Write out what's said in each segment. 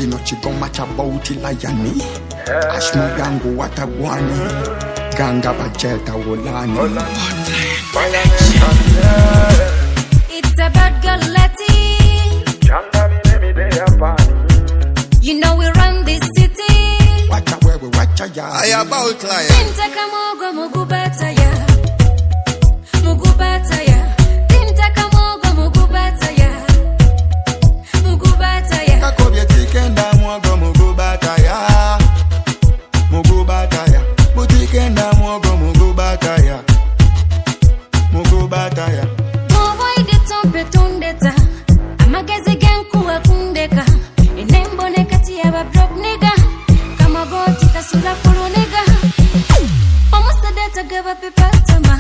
Chino chigoma cha bauti la yani Ashmo yangu watagwani Ganga bacheta wolani It's about girl Letty. You know we run this city. Wacha wewe wacha ya I about client Tintaka mogo mugubata ya Mugubata ya Tintaka mogo mugubata ya Mugubata ya Kakobye tikenda mwogo mugubata ya Mugubata ya Butikenda mwogo mugubata ya Mugubata ya Mwoide tompe tundeta Amagezi genku wa kundeka Enembone kati ya babrok nigga Kama goti kasula kuru nigga Almost a data give up a patama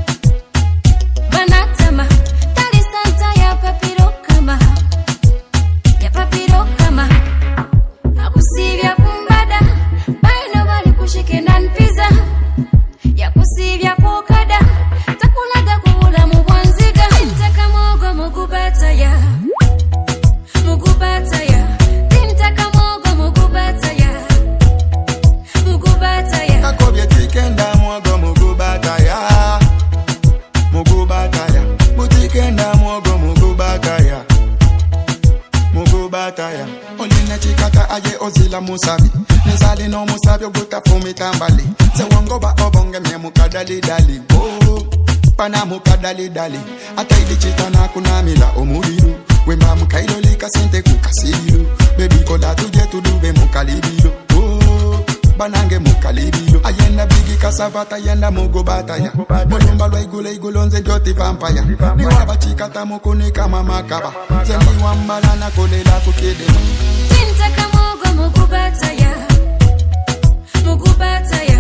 Banatama Tali santa ya papiro kama Ya papiro kama Akusivya kumbada Baino bali kushike nan pizza Ya kusivya kukada Takulaga kuhula mubwanziga Tintaka mogo mugubata ya Mugubata ya Tintaka mogo mugubata ya Mugubata ya Kakobye tikenda mwogo mugubata ya Mugubata ya Butikenda mwogo mugubata ya Mugubata ya Oline chikata aye ozila musabi Nizali no musabi oguta fumi tambali Se wango ba obonge mye mukadali dali Pana mukadali dali Ata ili chitana kunamila omuriru Wemba mukailo lika sente kukasiru Baby kola tuje tudube mukalibilo Banange mukalibilo Ayenda bigi kasavata yenda mugubata ya Mulumba lwa igule nze joti vampaya Ni waba chikata mukuni kama makaba Zeni wambala na kolela kukede Tintaka mogo mugubata ya Mugubata ya